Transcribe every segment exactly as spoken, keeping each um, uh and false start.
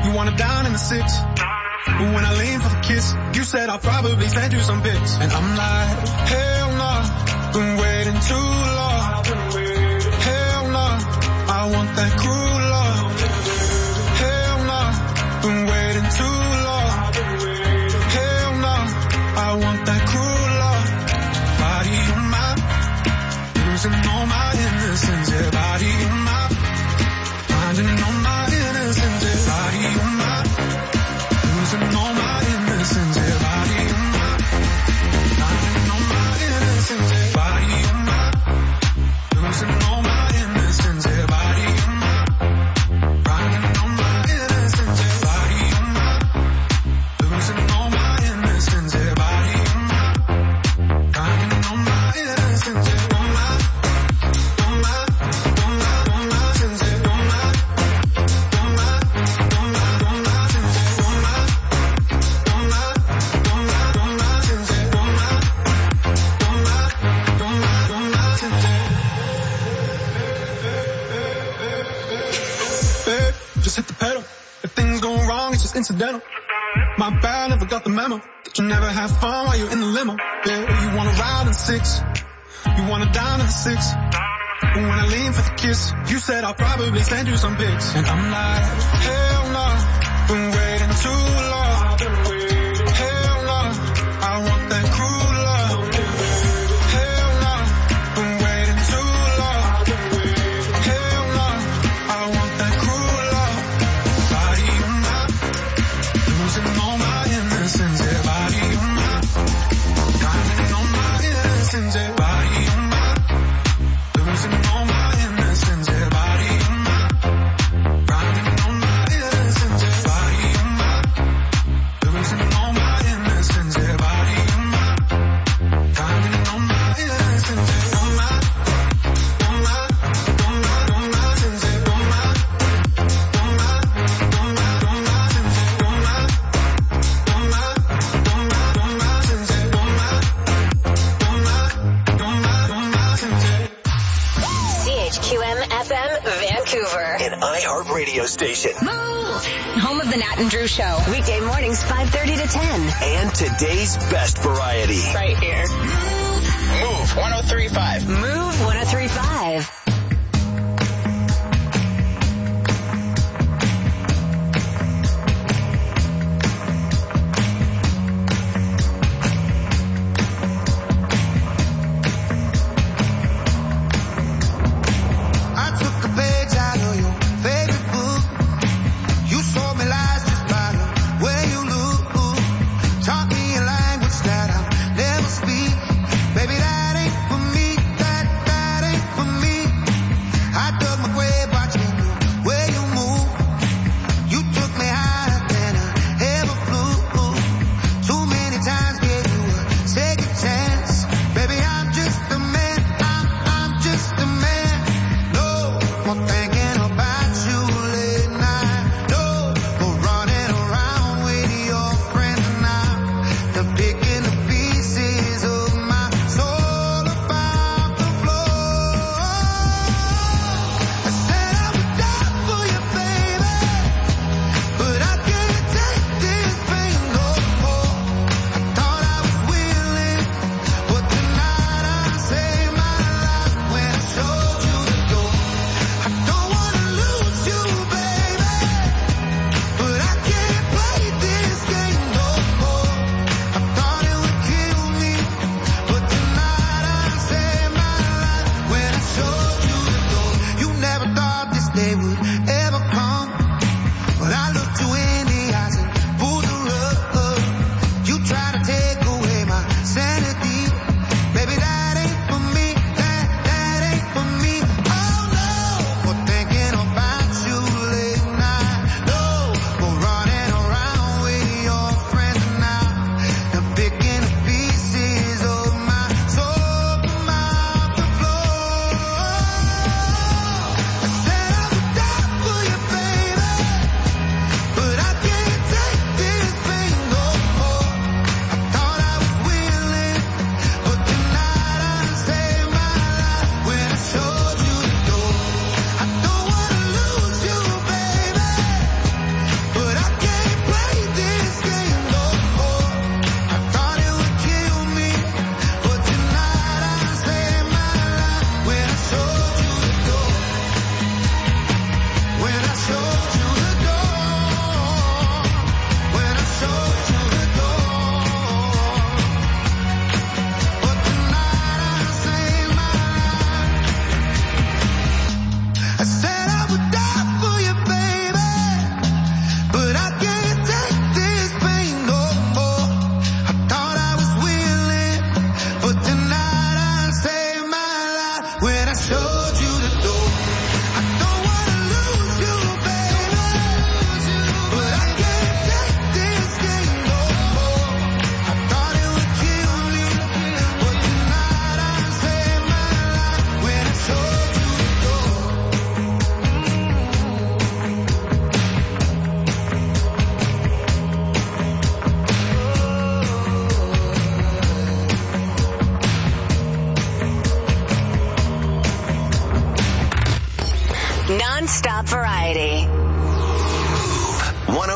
You wanna down in the six. But when I lean for the kiss, you said I'll probably send you some pics. And I'm like, hell nah, been waiting too long. Hell nah, I want that cruel love. Hell nah, been waiting too long. Hell nah, I want that cruel love. Body on my, losing all my innocence. Yeah, body on my, finding all my innocence. Yeah, body on my, losing all my innocence. Yeah, body on my, finding all my innocence. Yeah, body on my, losing all my innocence. Yeah, body on my, finding all my innocence. Yeah, body on my, losing all my innocence. Yeah, body on my, finding all my innocence. Yeah, on my, on my, on my, on my sins. Yeah, on my, on my, on my, on my sins. Yeah, on my, on my, on my, on my sins. Yeah, on my, on my, on my, on my sins. Babe, just hit the pedal. If things go wrong, it's just incidental. My bad, never got the memo that you never have fun while you're in the limo. Yeah, you wanna ride in six, you wanna dine in the six. But when I lean for the kiss, you said I'll probably send you some pics. And I'm like, hell no, been waiting too long. Hell no, I want that cruel love. Hell no, been waiting too long. Hell no, I want that cruel love. Body on my, losing all my innocence. Yeah, body on my, finding all my innocence. Yeah, body on my, losing all my innocence. Yeah, body on my, finding all my innocence. Yeah, body on my, losing all my innocence. Yeah, body on my, finding all my innocence. Yeah, on my, on my, on my, on my sins. Yeah, on my, on my, on my, on my sins. Yeah, on my, on my, on my, on my sins. Yeah, on my, on my, on my, on my sins. Yeah. C H Q M F M Vancouver. An iHeart radio station. Move! Home of the Nat and Drew Show. Weekday mornings five thirty to ten. And today's best variety. Right here. Move one oh three point five. Move one oh three point five. I took a page out of your favorite book. You sold me lies just by the way you look. Taught me a language that I'll never speak. Baby, that ain't for me. That, that ain't for me.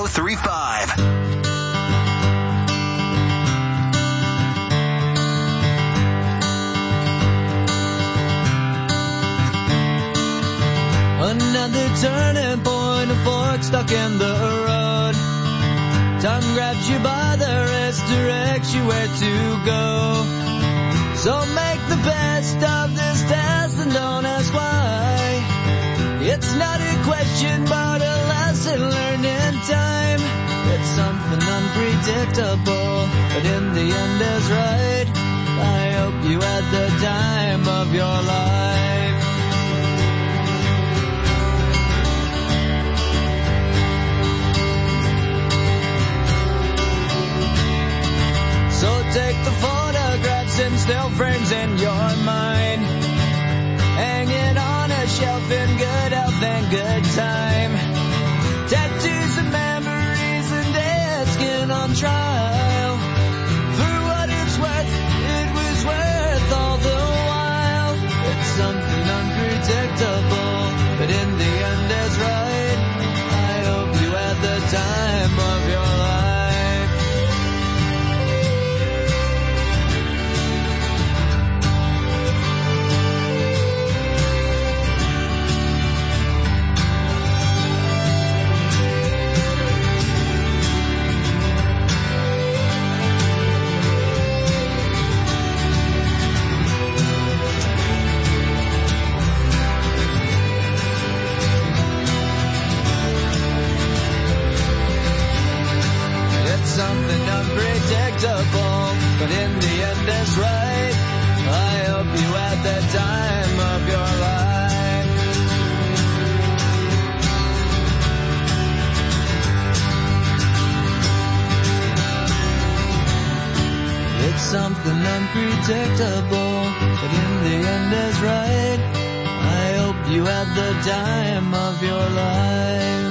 oh three point five. Another turning point, a fork stuck in the road. Time grabs you by the wrist, directs you where to go. So make the best of this test and don't ask why. It's not a question but a lesson learned in time. It's something unpredictable, but in the end is right. I hope you had the time of your life. So take the photographs and still frames in your mind, hanging on a shelf in good health and good time. Tattoos and memories and dead skin on trial. For what it's worth, it was worth all the while. It's something unpredictable, but in the end is right. I hope you had the time of your life. Something unpredictable, but in the end is right. I hope you had the time of your life. It's something unpredictable, but in the end is right. I hope you had the time of your life.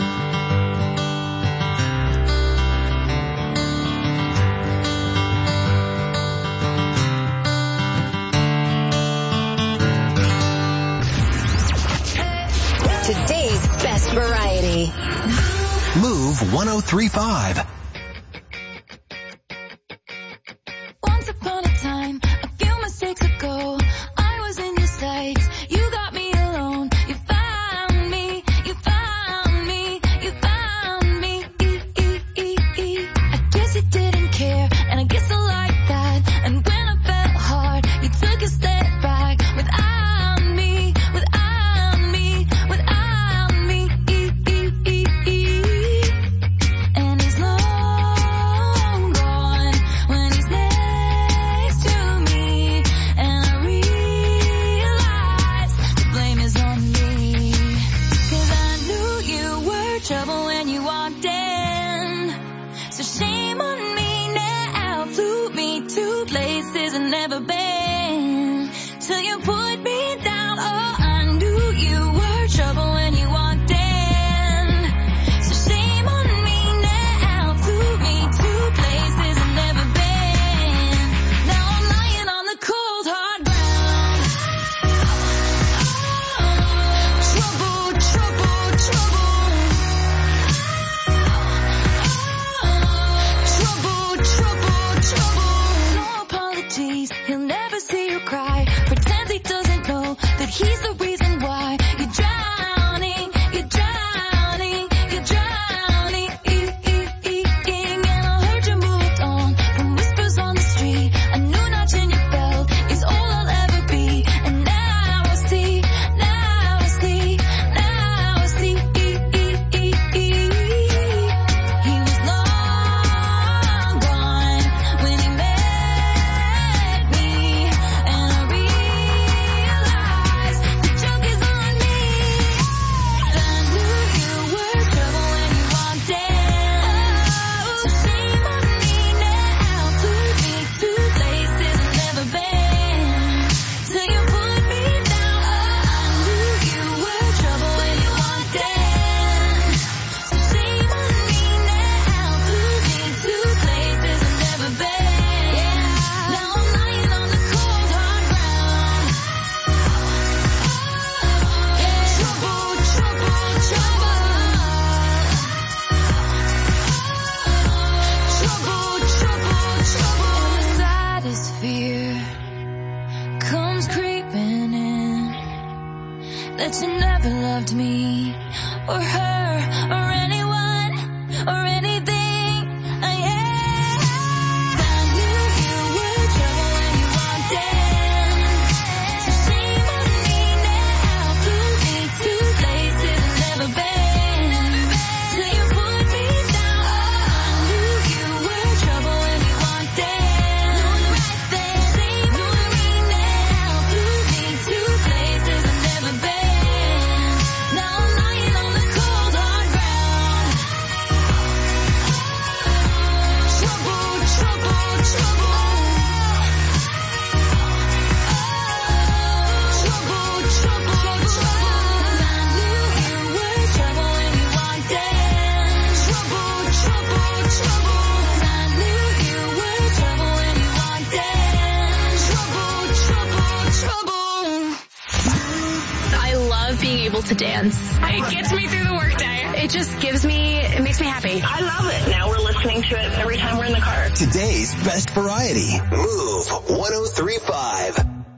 Today's best variety. Move one oh three point five. Once upon a time, a few mistakes ago, I was in your sights. You got me alone. You found me. You found me. You found me. I guess you didn't care, and I guess I like that. And when I felt hard, you took a step back without me. Without me. Without me. And he's long gone when he's next to me, and I realize the blame is on me. 'Cause I knew you were trouble when you walked in, so shame on me now. Flew me to places I've never been, till you put me down. Oh, I knew you were trouble when you walked in, so shame on me now. Flew me to places I've never been. Now I'm lying on the cold hard ground. Trouble, trouble, trouble. Trouble, trouble, trouble. No apologies, he'll never see you cry. Pretends he doesn't know to dance. It gets me through the workday. It just gives me, it makes me happy. I love it. Now we're listening to it every time we're in the car. Today's best variety. Move one oh three point five.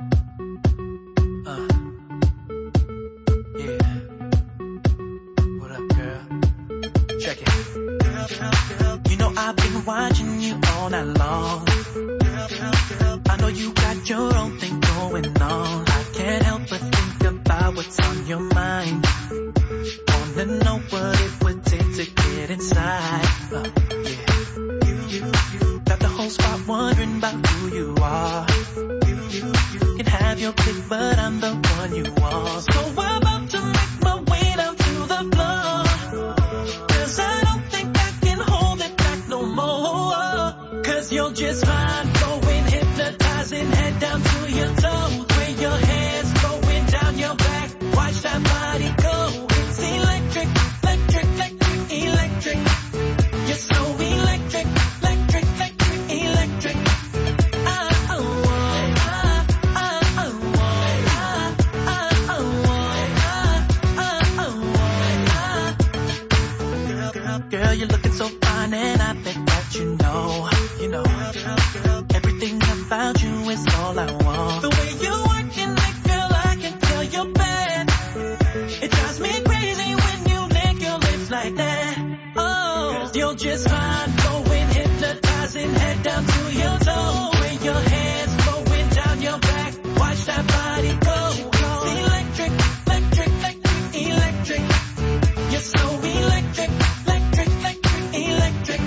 Uh, yeah. What up, girl? Check it. You know I've been watching you all night long. I know you got your own thing going on. I can't help but think about what's on your mind. Wanna know what it would take to get inside. Uh, yeah. You, you, you got the whole spot wondering about who you are. You, you, you can have your pick, but I'm the one you want. So I'm about to make my way down to the floor. Cause I don't think I can hold it back no more. Cause you're just fine, going hypnotizing, head down to your toes. With your hands going down your back, watch that body go. It's electric, electric, electric, electric. You're so electric, electric, electric, electric. I, I want, I, I, I want, I, I, I want, I, I, I want, I. Girl, you're looking so fine and I bet that you know, you know. Everything about you is all I want. The way you working it, girl, I can tell you're bad. It drives me crazy when you lick your lips like that. Oh, you're just fine, going hypnotizing, head down to your toes. With your hands going down your back, watch that body go. It's electric, electric, electric, electric. You're so electric, electric, electric, electric.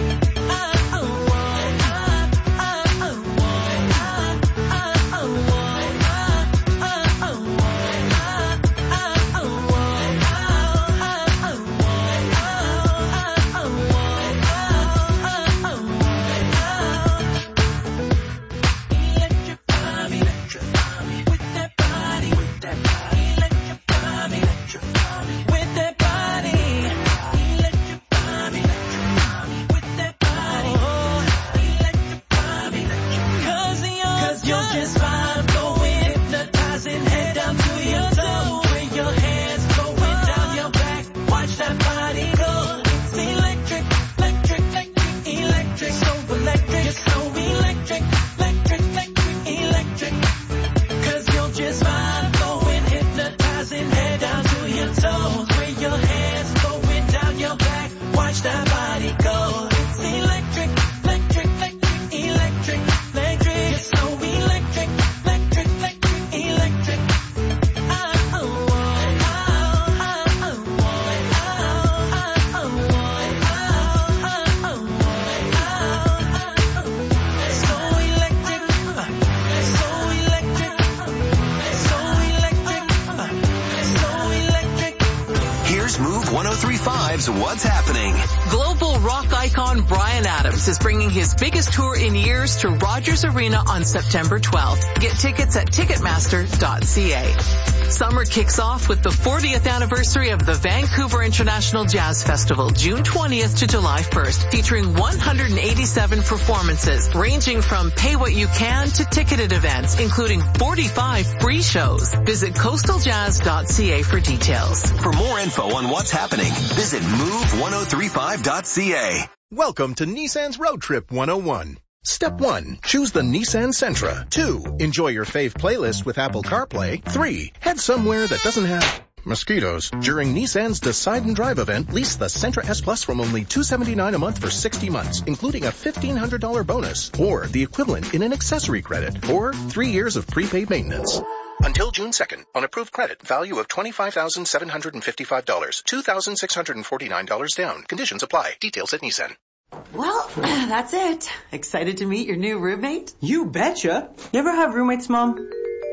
What's happening? Global rock icon Bryan Adams is bringing his biggest tour in years to Rogers Arena on September twelfth. Get tickets at ticketmaster dot c a. Summer kicks off with the fortieth anniversary of the Vancouver International Jazz Festival, June twentieth to July first, featuring one hundred eighty-seven performances, ranging from pay what you can to ticketed events, including forty-five free shows. Visit coastal jazz dot c a for details. For more info on what's happening, visit move one oh three five dot c a. Welcome to Nissan's Road Trip one oh one. Step one, choose the Nissan Sentra. Two, enjoy your fave playlist with Apple CarPlay. Three, head somewhere that doesn't have mosquitoes. During Nissan's Decide and Drive event, lease the Sentra S Plus from only two hundred seventy-nine dollars a month for sixty months, including a fifteen hundred dollars bonus, or the equivalent in an accessory credit, or three years of prepaid maintenance. Until June second, on approved credit, value of twenty-five thousand seven hundred fifty-five dollars, two thousand six hundred forty-nine dollars down. Conditions apply. Details at Nissan. Well, that's it. Excited to meet your new roommate? You betcha. You ever have roommates, Mom?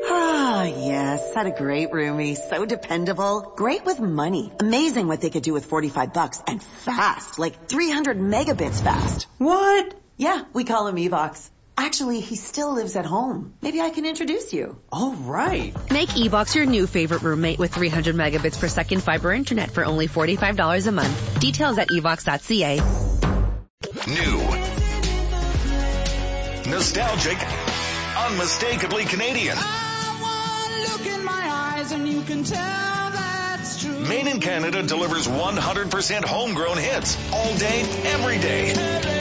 Ah, yes. Had a great roomie. So dependable. Great with money. Amazing what they could do with forty-five bucks. And fast. Like three hundred megabits fast. What? Yeah, we call him Evox. Actually, he still lives at home. Maybe I can introduce you. All right. Make Evox your new favorite roommate with three hundred megabits per second fiber internet for only forty-five dollars a month. Details at evox dot c a. New. Nostalgic. Unmistakably Canadian. I want look in my eyes and you can tell that Made in Canada delivers one hundred percent homegrown hits all day, every day.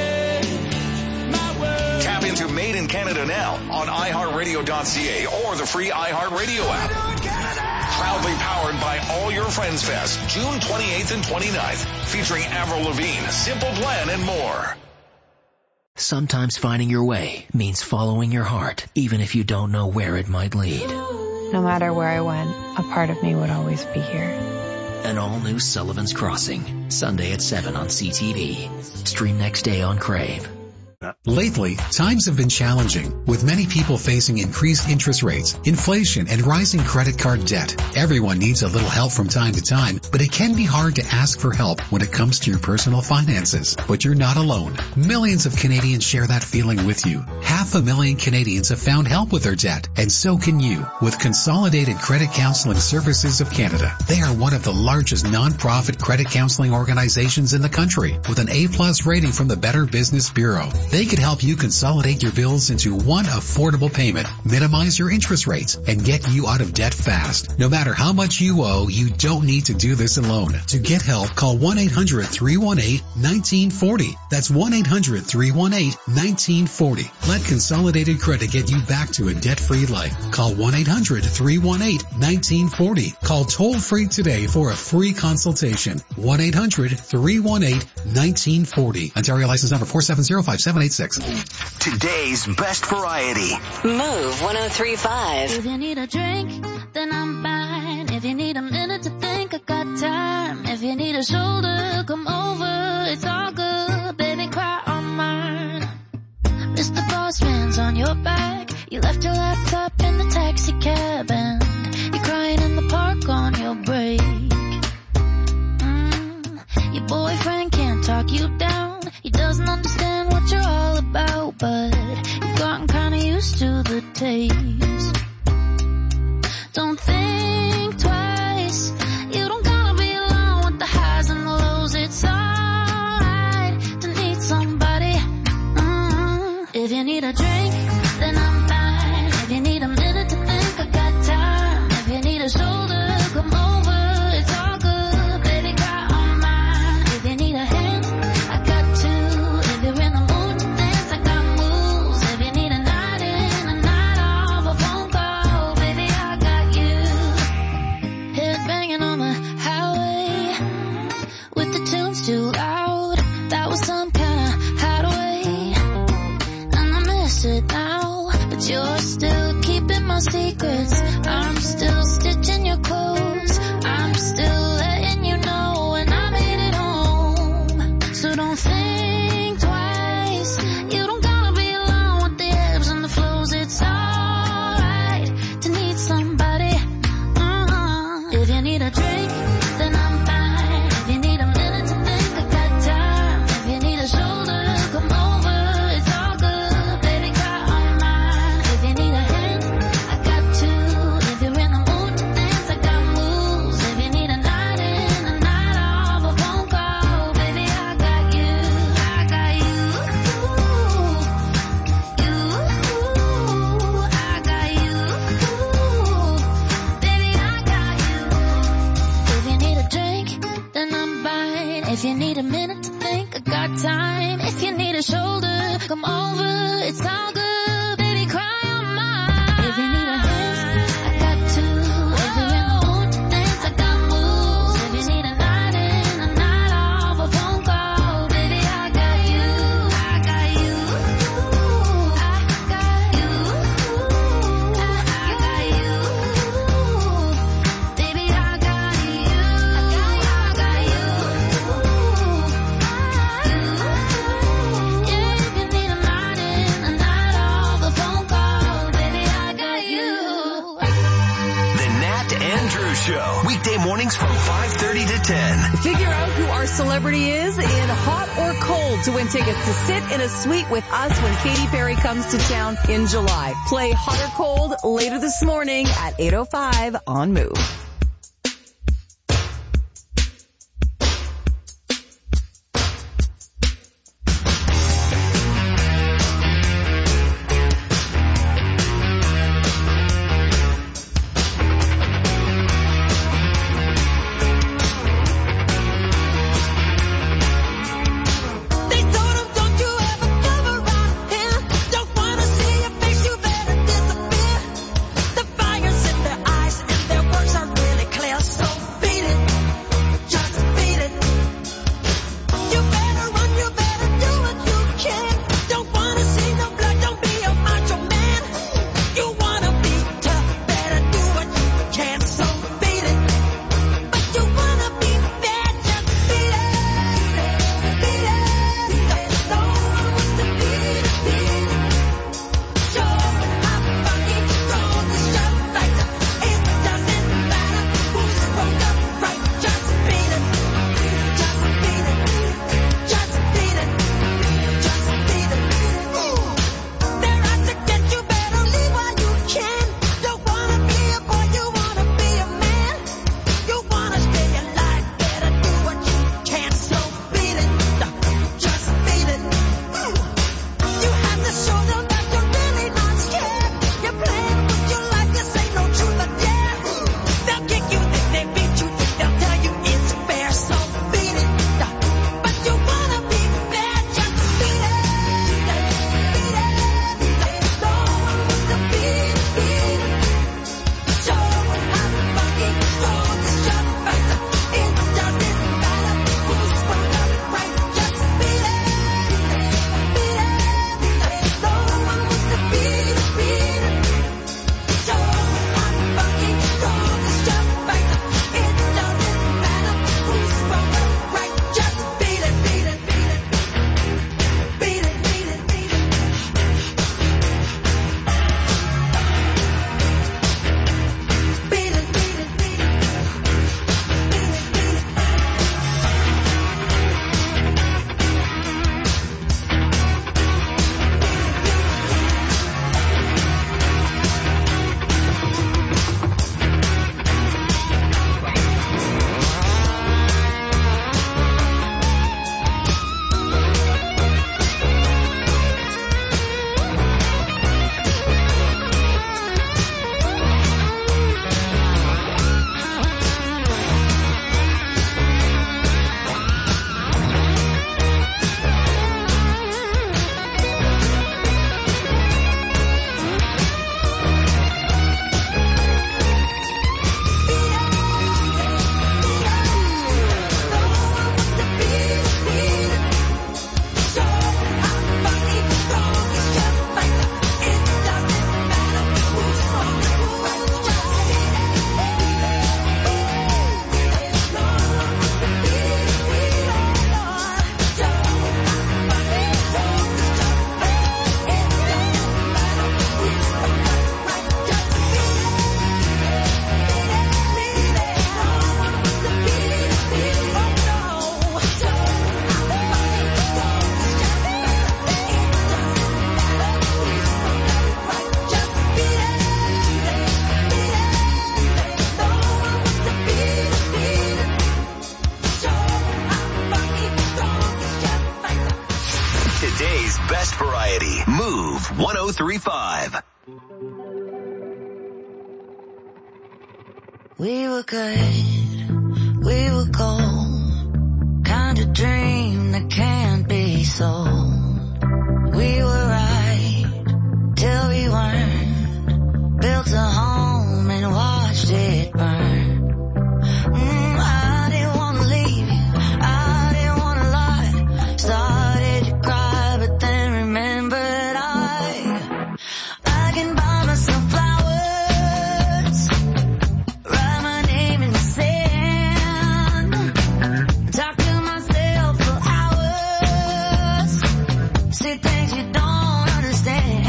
Tap into Made in Canada now on i heart radio dot c a or the free iHeartRadio app. Proudly powered by All Your Friends Fest, June twenty-eighth and twenty-ninth, featuring Avril Lavigne, Simple Plan, and more. Sometimes finding your way means following your heart, even if you don't know where it might lead. No matter where I went, a part of me would always be here. An all-new Sullivan's Crossing, Sunday at seven on C T V. Stream next day on Crave. Lately, times have been challenging, with many people facing increased interest rates, inflation, and rising credit card debt. Everyone needs a little help from time to time, but it can be hard to ask for help when it comes to your personal finances. But you're not alone. Millions of Canadians share that feeling with you. Half a million Canadians have found help with their debt, and so can you, with Consolidated Credit Counseling Services of Canada. They are one of the largest non-profit credit counseling organizations in the country, with an A-plus rating from the Better Business Bureau. They could help you consolidate your bills into one affordable payment, minimize your interest rates, and get you out of debt fast. No matter how much you owe, you don't need to do this alone. To get help, call one eight hundred, three one eight, one nine four zero. That's one eight hundred, three one eight, one nine four zero. Let Consolidated Credit get you back to a debt-free life. Call one eight hundred, three one eight, one nine four zero. Call toll-free today for a free consultation. one eight hundred, three one eight, one nine four zero. Ontario license number four seven zero, five seven eight six. Today's best variety. Move one oh three point five. If you need a drink, then I'm fine. If you need a minute to think, I got time. If you need a shoulder, come over. It's all good, baby, cry on mine. Mister Boss Man's on your back. You left your laptop in the taxi cab and you're crying in the park on your break. Mm, your boyfriend can't talk you down. He doesn't understand what you're all about, but you've gotten kinda used to the taste. Don't think twice. You don't gotta be alone with the highs and the lows. It's alright to need somebody. Mm-hmm. If you need a drink, then I'm fine. If you need a minute to think, I got time. If you need a shoulder, come over. It's all good, baby, cry on mine. If you need a hand, I got two. If you're in the mood to dance, I got moves. If you need a night in, a night off, a phone call, baby, I got you. Head banging on the highway with the tunes too loud. That was some kind of hideaway, and I miss it now. But you're still keeping my secrets. I'm still stitching your clothes. I'm still letting you know when I made it home. So don't think twice. You don't gotta be alone with the ebbs and the flows. It's alright to need somebody. Uh-huh. If you need a drink, then I'm fine. If you need a minute to think, I got time. If you need a shoulder, come over. It's all good, baby, cry on mine. If you need a hand, I got two. If you're in the mood to dance, I got moves. If you need a night in, a night off, a phone call, baby, I got you. I got you. You. I got you. Baby, I got you. If you need a drink, then I'm fine. If you need a minute to think, I got time. If you need a shoulder, come over. It's all good, baby, cry on mine. If you need a hand, I got two. If you're in the mood to dance, I got moves. If you need a night in, a night off, a phone call, baby, I got you. I got you. I got you. I got you. Baby, I got you. I got you. Yeah, if you need a night in, a night off, a phone call, baby, I got you. The Nat and Drew Show. Weekday mornings from five thirty to ten. Figure out who our celebrity is in Hot or Cold to win tickets to sit in a suite with us when Katy Perry comes to town in July. Play Hot or Cold later this morning at eight oh five on Move. Today's best variety. Move one oh three point five. We were good, we were gold, kind of dream that can't be sold. We were right till we weren't, built a home and watched it burn. Mm, I didn't want to leave you, I didn't want to lie, started to cry but then remembered I, I can buy myself flowers, write my name in the sand, talk to myself for hours, say things you don't understand.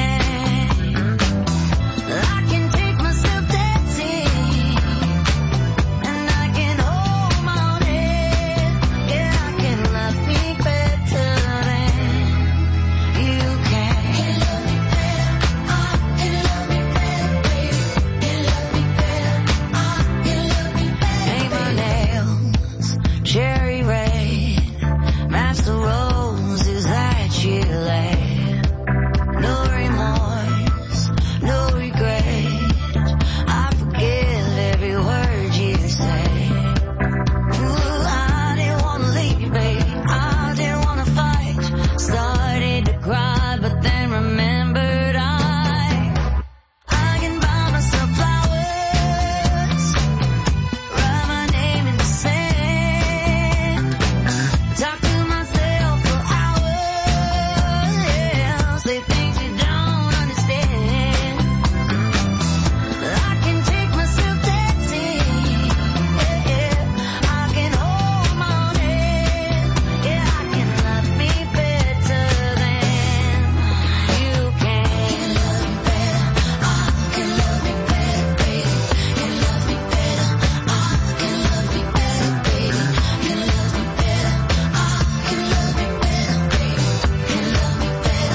I can take myself dancing, and I can hold my own head. Yeah, I can love me better than you can. Can love me better, I can love me better, baby. Can love me better, I can love me better. Paint my nails cherry red, match the roses that you laid. No remorse, no regret, I forgive every word you say. Ooh, I didn't want to leave, baby, I didn't want to fight, started to cry but then remembered I, I can buy myself flowers, write my name in the sand, talk to myself for hours, yeah, say things you don't understand. I can take myself dancing, yeah, yeah, I can hold my own head, yeah, I can love me better than you can. Love me better, I can love me better, baby. Can love me better, I can love me better, baby. Can love me better, I can love me better, baby. Can love me better,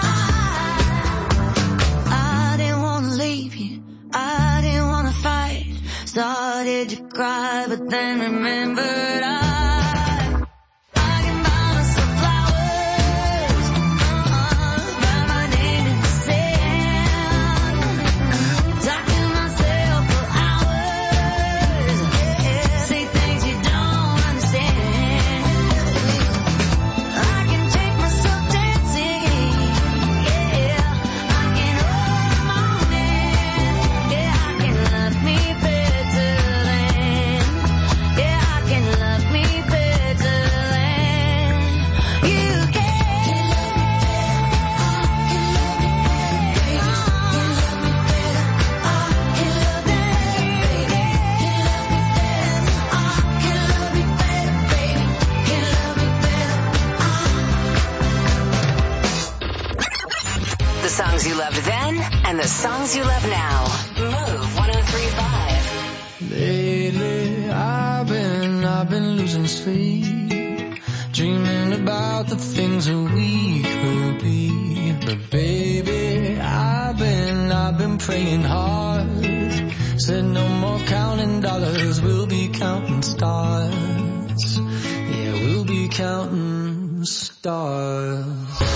I, I didn't want to leave you, I didn't want to fight, started to cry but then remembered I, I can buy myself flowers, uh-uh, write my name in the sand, talk to myself for hours, yeah, say things you don't understand. I can take myself dancing, yeah, I can hold my own hand, yeah, I can love me better than, yeah, I can love me better than you can. Can love me better, I can love me better, I can love me better, baby. Can love me better, The songs you loved then and the songs you love now. Move one oh three point five. Lately, I've been, I've been losing sleep, dreaming about the things that we could be. But baby, I've been, I've been praying hard. Said no more counting dollars, we'll be counting stars. Yeah, we'll be counting stars.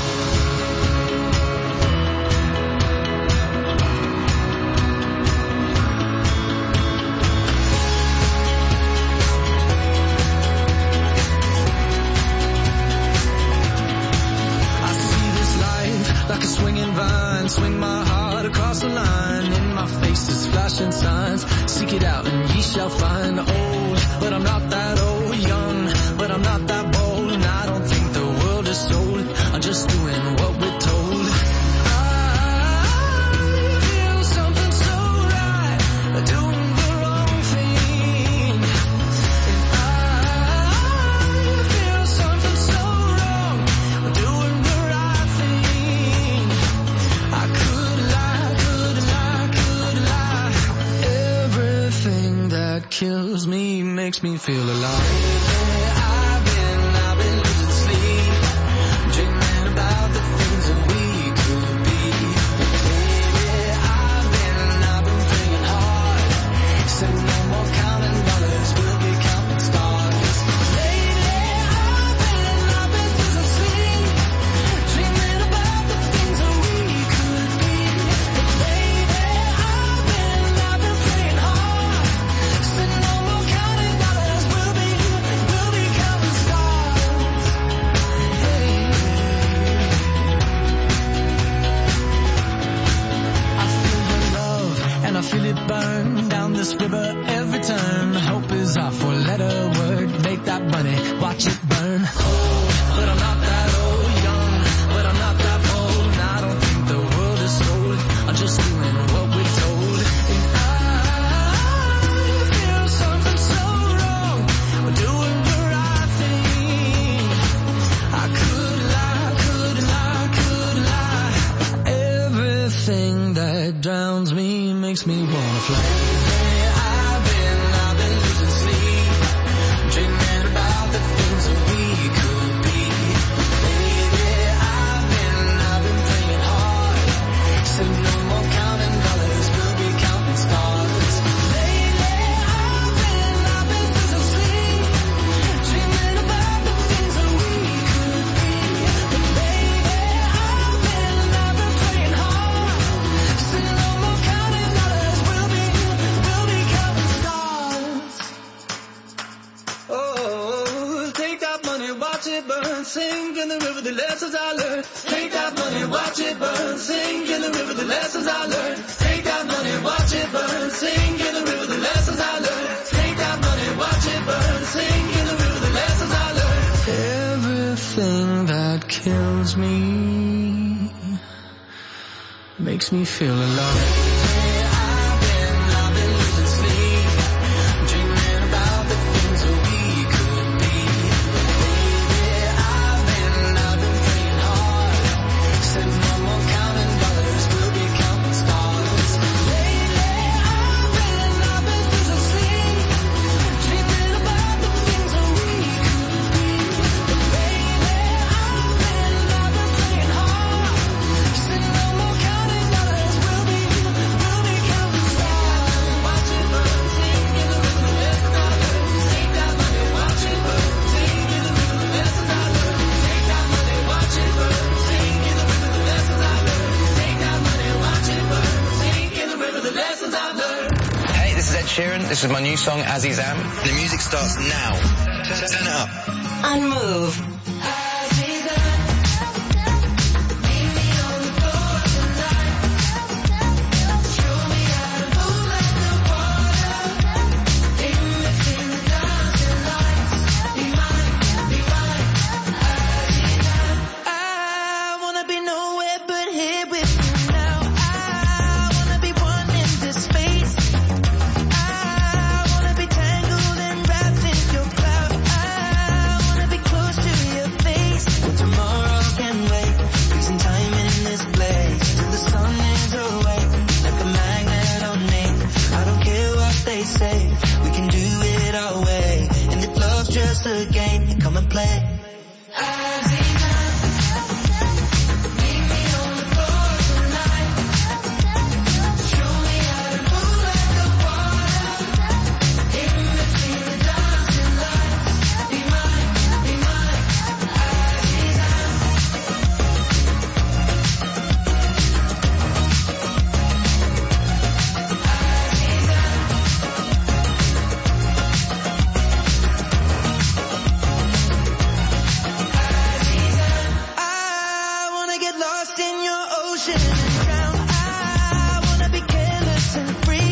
Like a swinging vine, swing my heart across the line. In my face is flashing signs. Seek it out and ye shall find. Old, but I'm not that old. Young, but I'm not that bold. And I don't think the world is sold. I'm just doing what we're told. I feel something so right, doing the wrong thing. And I feel something so wrong, doing the right thing. I could lie, could lie, could lie. Everything that kills me makes me feel alive. I've been, I've been losing sleep, dreaming about the things that we could be. Baby, I've been, I've been praying hard. Said no more counting dollars, we'll be counting stars. Lately, I've been, I've been losing sleep, that drowns me, makes me wanna fly. Hey, I've been, I've been losing sleep, dreaming about the things that we could be. Baby, I've been, I've been playing hard, so no more counting dollars, we'll be counting stars. Lately, I've been, I've been losing sleep, dreaming about the things that we could be. But baby, I've been, I've been playing hard, so no more counting dollars, we'll be, we'll be counting stars. Oh, take that money, watch it burn, sink in the river, the lessons I learned. Take that money, watch it burn, sink in the river, the lessons I learned. Take that money, watch it burn, sink in the river, the lessons I learned. Take that money, watch it burn, sink in the river, the lessons I learned. Everything that kills me makes me feel alive. I've been, I've been losing sleep, dreaming about the things that we could be. Baby, I've been, I've been praying hard, said no more counting dollars, we'll be counting stars. Lately, I've been, I've been losing sleep, dreaming about the things that we could be. But baby, I've been, I've been praying hard, said no more counting dollars, we'll be, we'll be counting stars. Watch it burn, sink in the river, the lessons I learned. Take that money, watch it burn, sink in the river, the lessons I learned. Take that money, watch it burn, sink in the river, the lessons I learned. Take that money, watch it burn, sink in the river, the lessons I learned. Hey, this is Ed Sheeran. This is my new song, Azizam. The music starts now. Turn it up. On Move. I wanna be nowhere but here with you now. I wanna be one in this space. I wanna be tangled and wrapped in your cloud. I wanna be close to your face. But tomorrow can wait. Freezing time in this place till the sun is away. Like a magnet on me. I don't care what they say. We can do it our way. And if love's just a game, come and play. I wanna get lost in your ocean and drown. I wanna be careless and free.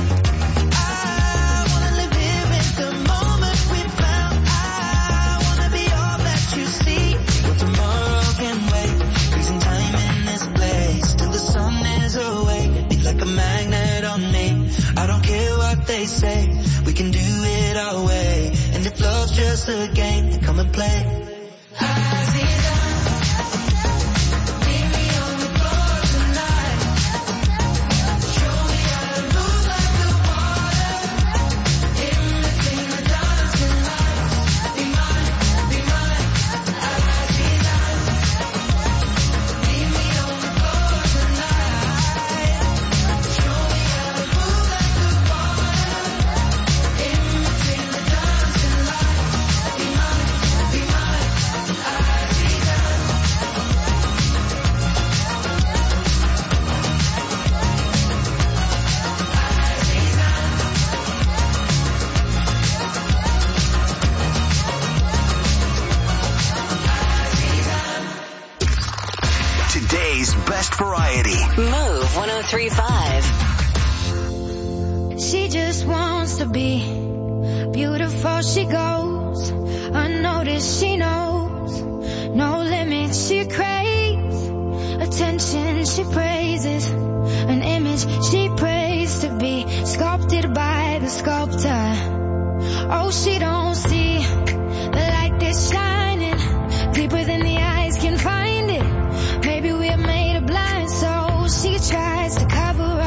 I wanna live here in the moment we found. I wanna be all that you see. But tomorrow can wait. Freezing time in this place till the sun is away. It's like a magnet on me. I don't care what they say. We can do it our way. And if love's just a game, come and play. Today's best variety. Move one oh three point five. She just wants to be beautiful. She goes unnoticed. She knows no limits. She craves attention. She praises an image. She prays to be sculpted by the sculptor. Oh, she don't see the light that's shining deeper than the eyes can find it. Maybe we're made of blind souls. She tries to cover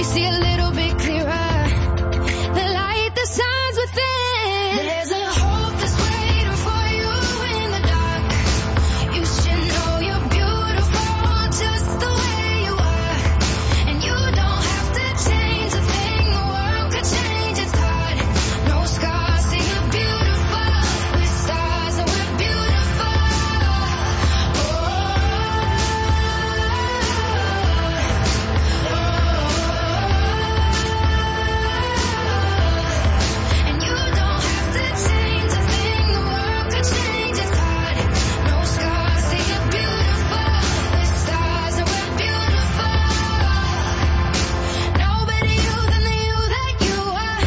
see a little bit clearer. The light that shines within. There's a hope that's waiting for you in the dark. You should know you're beautiful just the way you are. And you don't have to change a thing. The world could change, it's hard. No scars, see you're beautiful. With stars and we're beautiful. And you don't have to change a thing. The world could change, it's hard. No scars, see you're beautiful. With stars and we're beautiful. No better you than the you that you are.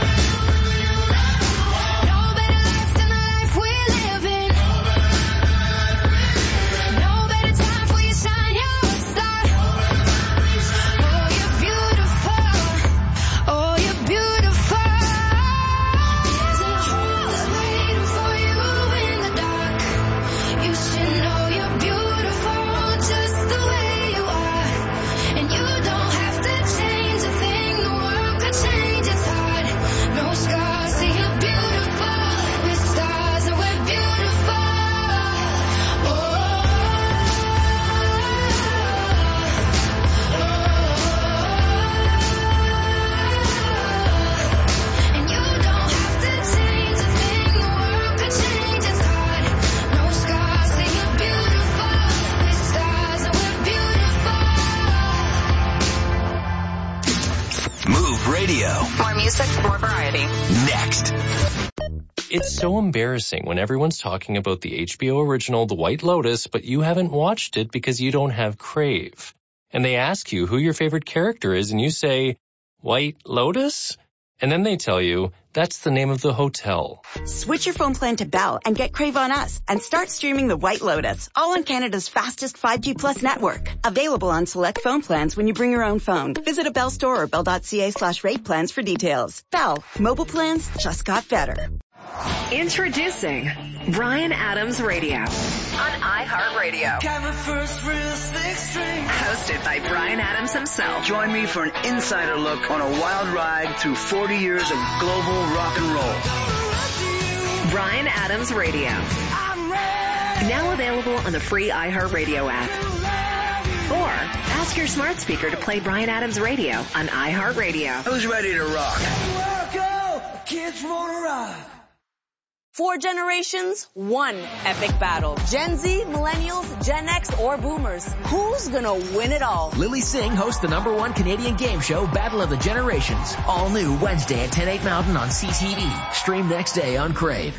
No better life than the life we're living. No better time for you shine, you're a star. Oh, you're beautiful. Oh, you're beautiful. There's a hole that's waiting for you in the dark. You should know you're beautiful just the way you are. And you don't have to change a thing. The world could change, it's hard. No scars, see you're beautiful. With stars and we're beautiful. And you don't have to change a thing. The world could change, it's hard. No scars, see you're beautiful. With stars and we're beautiful. Move Radio. More music, more variety. Next. It's so embarrassing when everyone's talking about the H B O original The White Lotus, but you haven't watched it because you don't have Crave. And they ask you who your favorite character is, and you say, White Lotus? And then they tell you, that's the name of the hotel. Switch your phone plan to Bell and get Crave on Us and start streaming The White Lotus, all on Canada's fastest five G plus network. Available on select phone plans when you bring your own phone. Visit a Bell store or bell.ca slash rate plans for details. Bell, mobile plans just got better. Introducing Bryan Adams Radio on iHeartRadio. Hosted by Bryan Adams himself. Join me for an insider look on a wild ride through forty years of global rock and roll. Bryan Adams Radio. Now available on the free iHeartRadio app. Or ask your smart speaker to play Bryan Adams Radio on iHeartRadio. Who's ready to rock? Kids wanna rock. Four generations, one epic battle. Gen Z, millennials, Gen X, or boomers. Who's gonna win it all? Lily Singh hosts the number one Canadian game show, Battle of the Generations. All new Wednesday at ten, eight Mountain on C T V. Stream next day on Crave.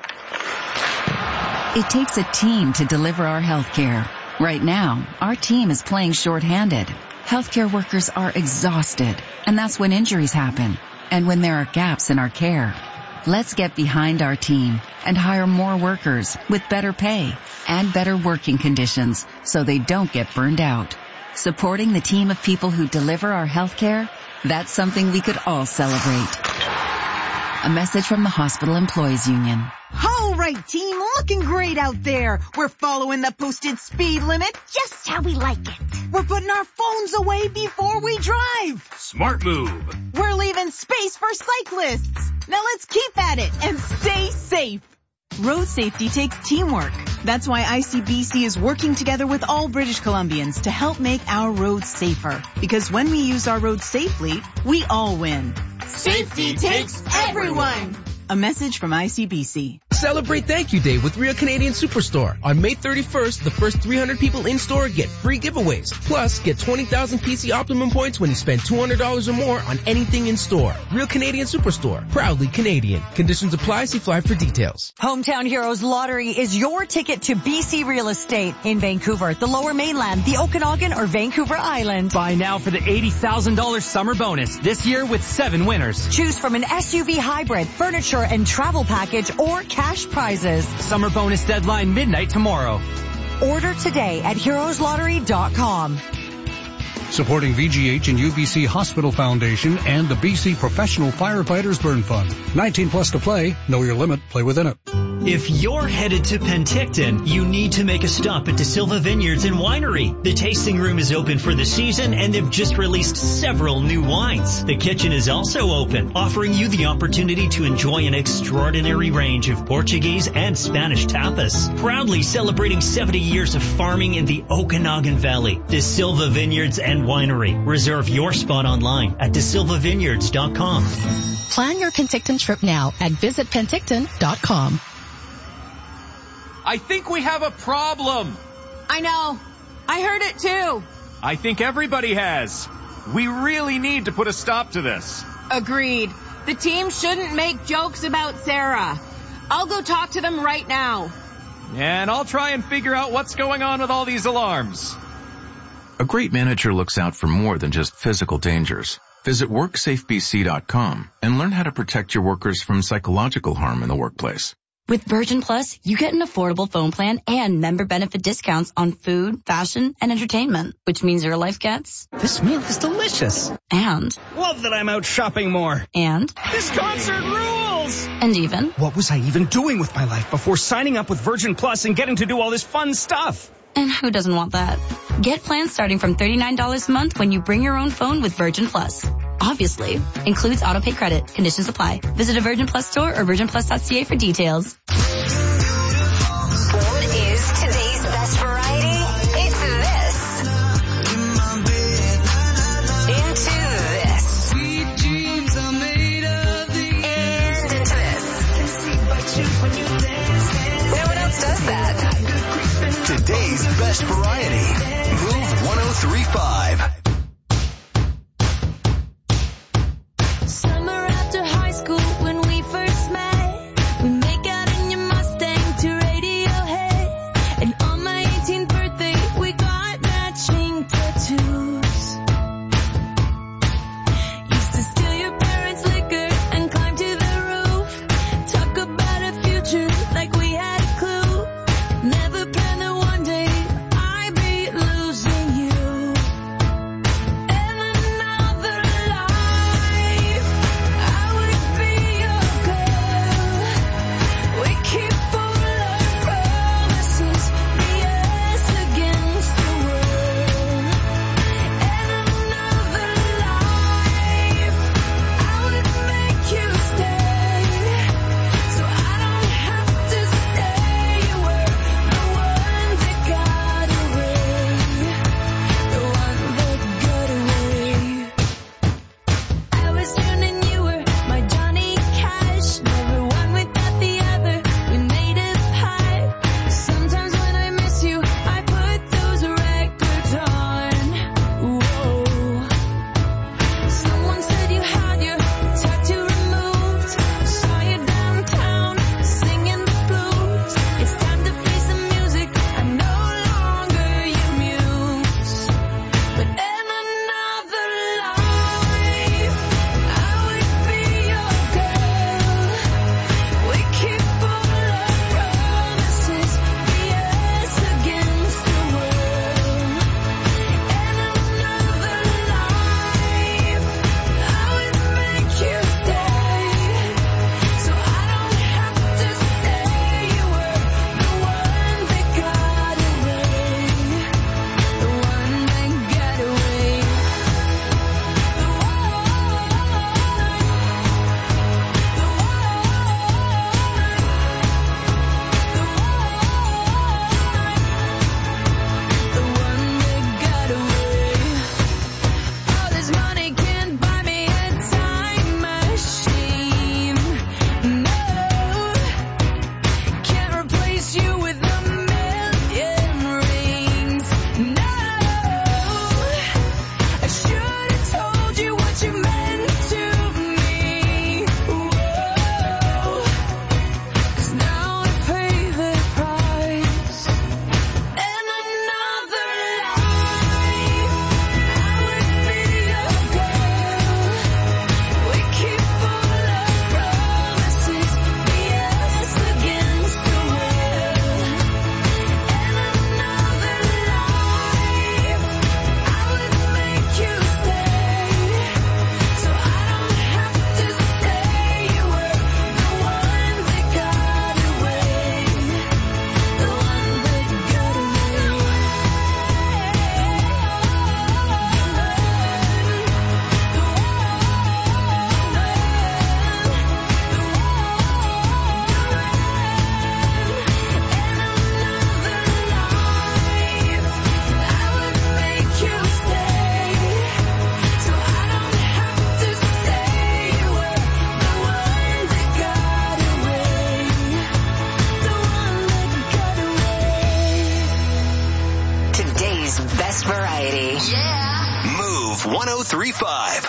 It takes a team to deliver our healthcare. Right now, our team is playing shorthanded. Healthcare workers are exhausted, and that's when injuries happen, and when there are gaps in our care. Let's get behind our team and hire more workers with better pay and better working conditions so they don't get burned out. Supporting the team of people who deliver our healthcare, that's something we could all celebrate. A message from the Hospital Employees Union. All right, team, looking great out there. We're following the posted speed limit just how we like it. We're putting our phones away before we drive. Smart move. We're leaving space for cyclists. Now let's keep at it and stay safe. Road safety takes teamwork. That's why I C B C is working together with all British Columbians to help make our roads safer. Because when we use our roads safely, we all win. Safety takes everyone. A message from I C B C. Celebrate Thank You Day with Real Canadian Superstore. On May thirty-first, the first three hundred people in store get free giveaways. Plus, get twenty thousand P C Optimum points when you spend two hundred dollars or more on anything in store. Real Canadian Superstore. Proudly Canadian. Conditions apply. See Fly for details. Hometown Heroes Lottery is your ticket to B C real estate in Vancouver, the Lower Mainland, the Okanagan, or Vancouver Island. Buy now for the eighty thousand dollars summer bonus. This year with seven winners. Choose from an S U V hybrid, furniture and travel package, or cash prizes. Summer bonus deadline midnight tomorrow. Order today at heroes lottery dot com. Supporting V G H and U B C Hospital Foundation and the B C Professional Firefighters Burn Fund. nineteen plus to play. Know your limit. Play within it. If you're headed to Penticton, you need to make a stop at De Silva Vineyards and Winery. The tasting room is open for the season, and they've just released several new wines. The kitchen is also open, offering you the opportunity to enjoy an extraordinary range of Portuguese and Spanish tapas. Proudly celebrating seventy years of farming in the Okanagan Valley. De Silva Vineyards and Winery. Reserve your spot online at de silva vineyards dot com. Plan your Penticton trip now at visit penticton dot com. I think we have a problem. I know. I heard it too. I think everybody has. We really need to put a stop to this. Agreed. The team shouldn't make jokes about Sarah. I'll go talk to them right now. And I'll try and figure out what's going on with all these alarms. A great manager looks out for more than just physical dangers. Visit work safe b c dot com and learn how to protect your workers from psychological harm in the workplace. With Virgin Plus, you get an affordable phone plan and member benefit discounts on food, fashion, and entertainment, which means your life gets... This meal is delicious. And... Love that I'm out shopping more. And... This concert rules! And even... What was I even doing with my life before signing up with Virgin Plus and getting to do all this fun stuff? And who doesn't want that? Get plans starting from thirty-nine dollars a month when you bring your own phone with Virgin Plus. Obviously, includes auto-pay credit. Conditions apply. Visit a Virgin Plus store or virgin plus dot c a for details. What is today's best variety? It's this. Into this. And into this. No one else does that. Today's best variety. Move one oh three point five. Summer after high school when we first met, we make out in your Mustang to Radiohead. And on my eighteenth birthday, we got matching tattoos. Used to steal your parents' liquor and climb to the roof. Talk about a future like we had a clue. Never planned that one day I'd be losing you. one oh three point five.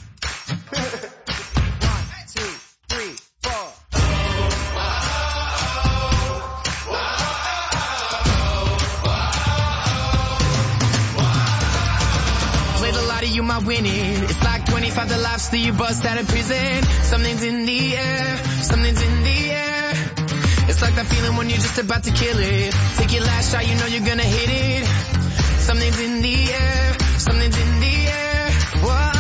You might win it. It's like twenty-five the laughs that you bust out of prison. Something's in the air, something's in the air. It's like that feeling when you're just about to kill it. Take your last shot, you know you're gonna hit it. Something's in the air, something's in the air. Whoa.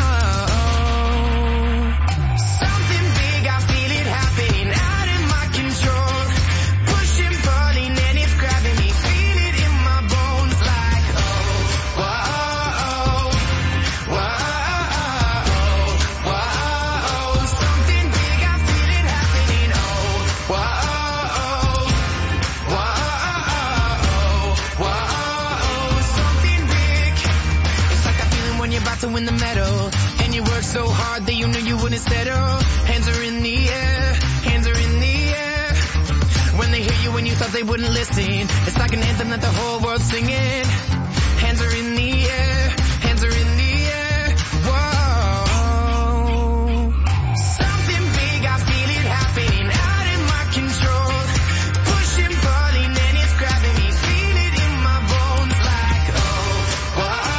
Something big, I feel it happening out of my control. Pushing, pulling, and it's grabbing me. Feel it in my bones like, oh, whoa. To win the medal, and you work so hard that you knew you wouldn't settle. Hands are in the air, hands are in the air. When they hear you when you thought they wouldn't listen, it's like an anthem that the whole world's singing. Hands are in the air, hands are in the air. Whoa. Something big, I feel it happening out of my control. Pushing, pulling, and it's grabbing me. Feel it in my bones like, oh, whoa.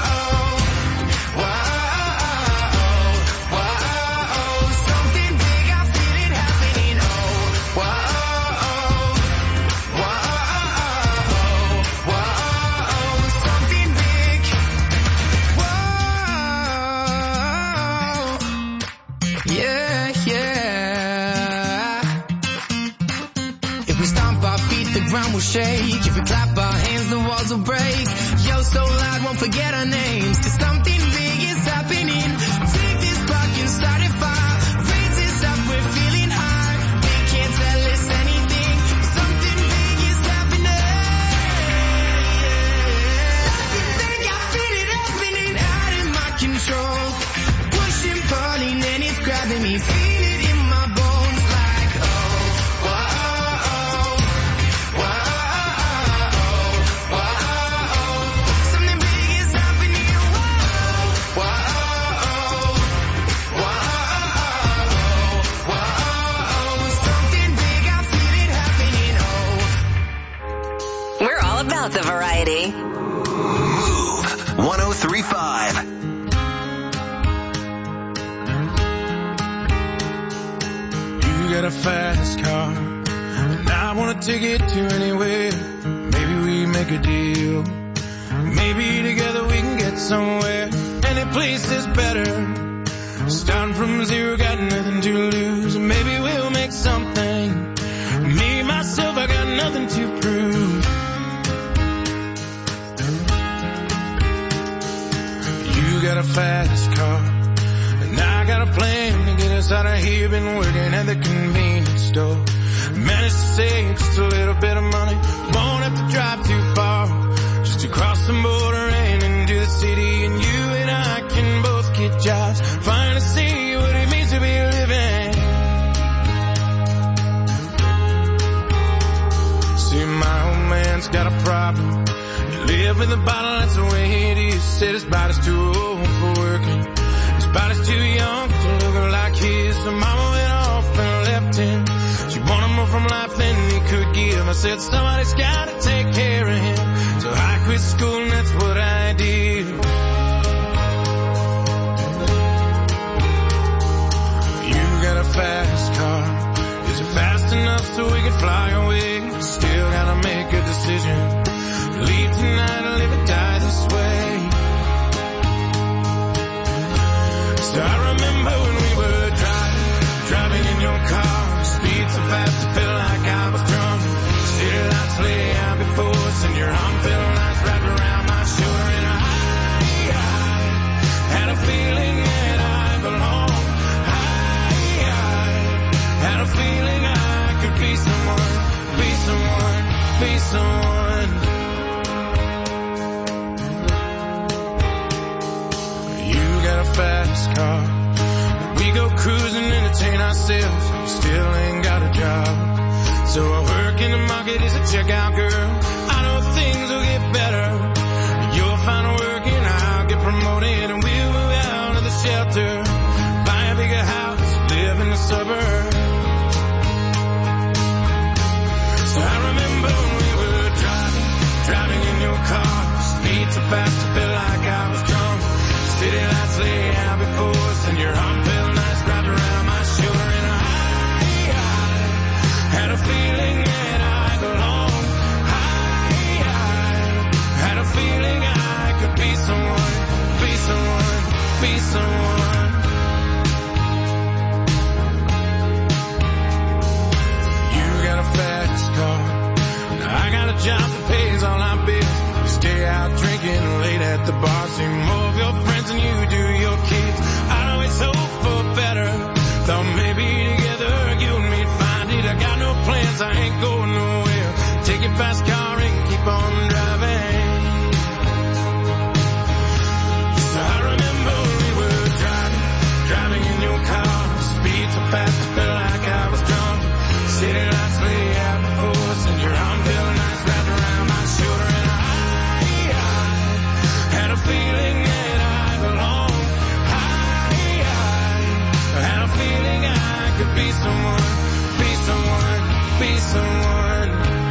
Will shake. If we clap our hands, the walls will break. Yo, so loud, won't forget our names. Cause something big is happening. Take this spark and start a fire. Raise this up, we're feeling high. They can't tell us anything. Something big is happening. Something big, I feel it happening out of my control. Pushing, pulling, and it's grabbing me. Feel it in my bones like, oh, whoa. About the variety. Move one oh three point five. You got a fast car, and I wanna take it to anywhere. Maybe we make a deal. Maybe together we can get somewhere. Any place is better. Starting from zero, got nothing to lose. Maybe we'll make something. Me, myself, I got nothing to prove. You got a fast car, and I got a plan to get us out of here. Been working at the convenience store. Managed to save just a little bit of money. Won't have to drive too far, just to cross the border and into the city. And you and I can both get jobs, finally see what it means to be living. See, my old man's got a problem. Live with a bottle, that's the way it is. Said his body's too old for working. His body's too young to look like his. So mama went off and left him. She wanted more from life than he could give. I said somebody's gotta take care of him. So I quit school and that's what I did. You got a fast car. Is it fast enough so we can fly away? Still gotta make a decision. Leave tonight or live or die this way. So I remember when we were driving, driving in your car. Speed so fast it felt like I was drunk. City lights lay out before us, and your arm felt nice wrapped around my shoulder. And I, I had a feeling that I belonged. I, I had a feeling I could be someone, be someone, be someone. Fast car, we go cruising, entertain ourselves. We still ain't got a job, so I work in the market as a checkout girl. I know things will get better. You'll find work and I'll get promoted, and we will be someone.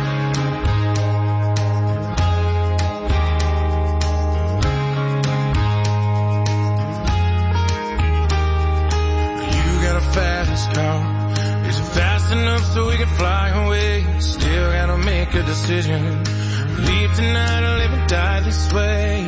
You got a fast car. Is it fast enough so we can fly away? Still gotta make a decision. Leave tonight or live and die this way.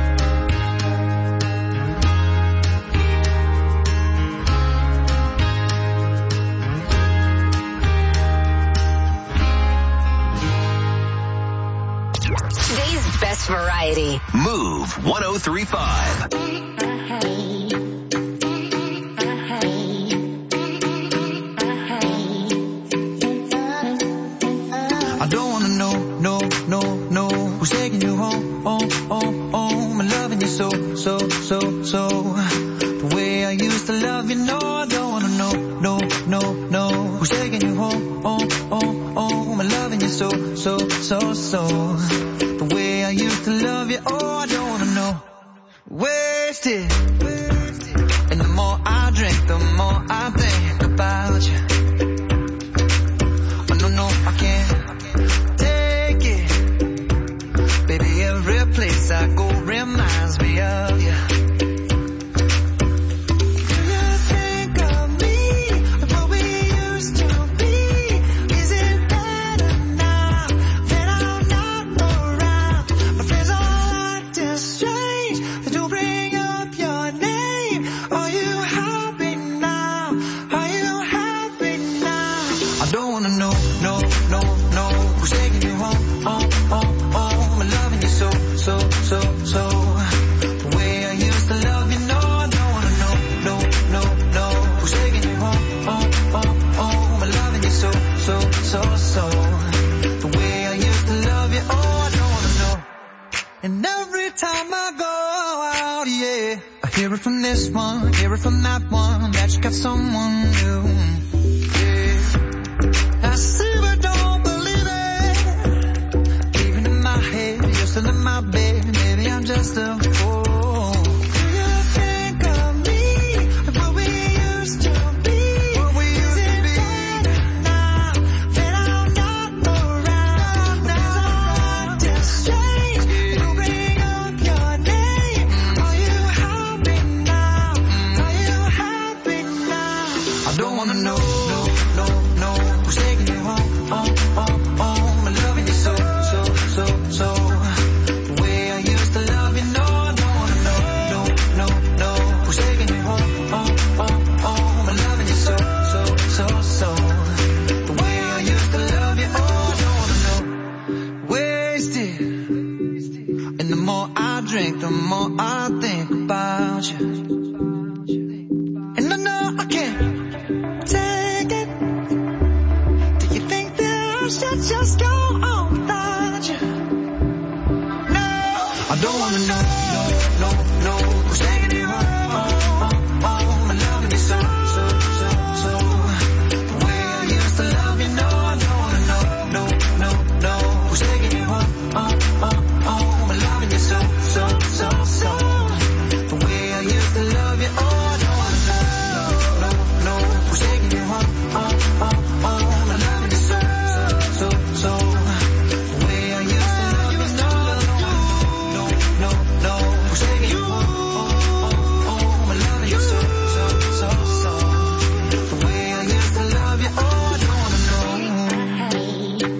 Today's best variety. Move one oh three point five. So, so, so, the way I used to love you, no, I don't wanna know, no, no, no, who's taking you home, oh, oh, oh, I'm loving you so, so, so, so, the way I used to love you, oh, I don't wanna know, wasted, and the more I drink, the more I think about you, oh, no, no, I can't take it, baby, every place I go reminds me of you. Hear it from this one, hear it from that one, that you got someone new. Yeah. I see but don't believe it. Even in my head, you're still in my bed. Maybe I'm just a fool. The more I think about you, and I know I can't take it. Do you think that I should just go on without you? No, I don't wanna know, no, no, no, who's taking you home, oh, oh, oh, I'm loving you so, so, so, so. The way I used to love you, no, I don't wanna know, no, no, no, who's taking you home, oh, oh, oh, I'm loving you so, so, so, so. The way I used to love you, oh, I don't wanna know, no, no, who's taking you home, oh, oh, oh, I'm loving you so, so, so, so. The way I used to love you, no, no, no, no, who's taking you home, oh, oh, oh, I'm loving you so, so, so, so. The way I used to love you, oh, I don't wanna know.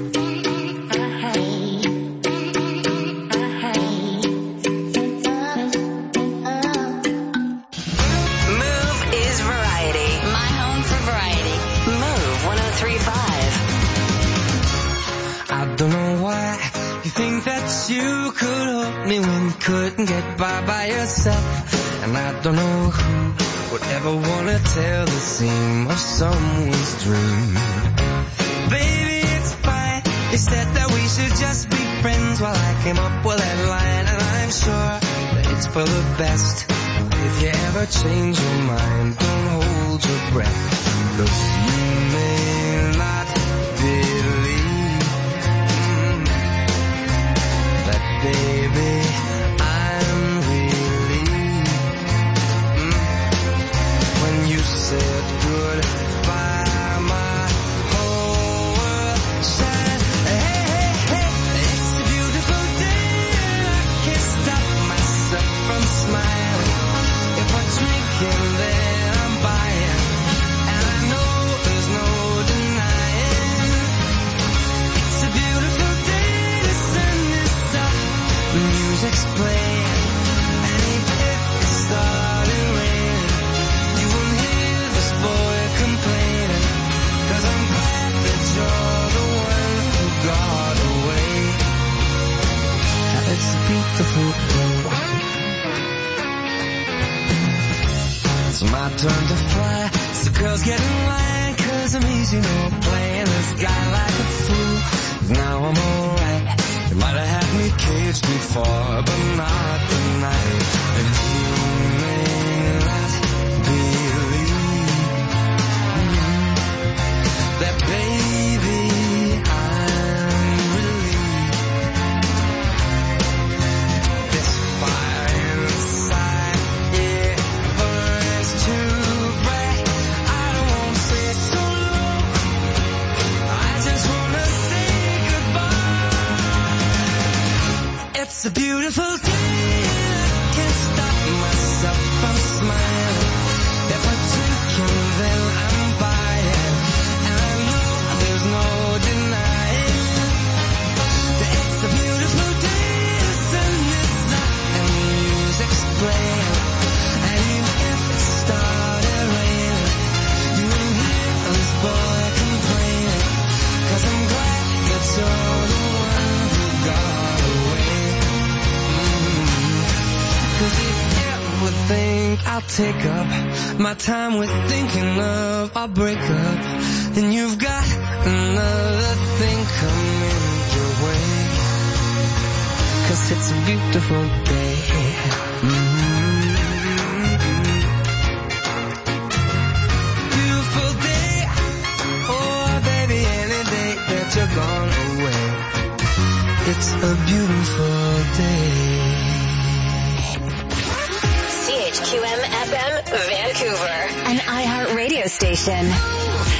I don't know why you think that you could hold me when you couldn't get by by yourself. And I don't know who would ever wanna tell the seam of someone's dream. Baby, it's fine. You said that we should just be friends while I came up with that line. And I'm sure that it's for the best. If you ever change your mind, don't hold your breath. 'Cause you may not believe baby, I'm relieved mm. when you said goodbye. My whole explain. And even if it started raining, you won't hear this boy complaining. Cause I'm glad that you're the one who got away. It's a beautiful day. It's my turn to fly. So girls get in line, cause I'm easy, no playing this guy like a fool. Now I'm alright. You might have had me caged before, but not tonight. And you may not believe that, baby, I'm relieved. This fire inside, it burns too bright. I don't want to stay so long. I just want to say goodbye. It's a beautiful day. I can't stop myself from smiling. If I drink and then I'm buying, and I know there's no denying that it's a beautiful day. The sun is up and the music's playing. And even if it started raining, you won't hear this boy complaining. Cause I'm glad that you're the one who got away. Mm-hmm. Cause if you ever think I'll take up my time with thinking of our breakup, then you've got another thing coming your way. Cause it's a beautiful day. Mm-hmm. Beautiful day. Oh, baby, any day that you're gone away. It's a beautiful day. C H Q M F M Vancouver, an iHeart radio station.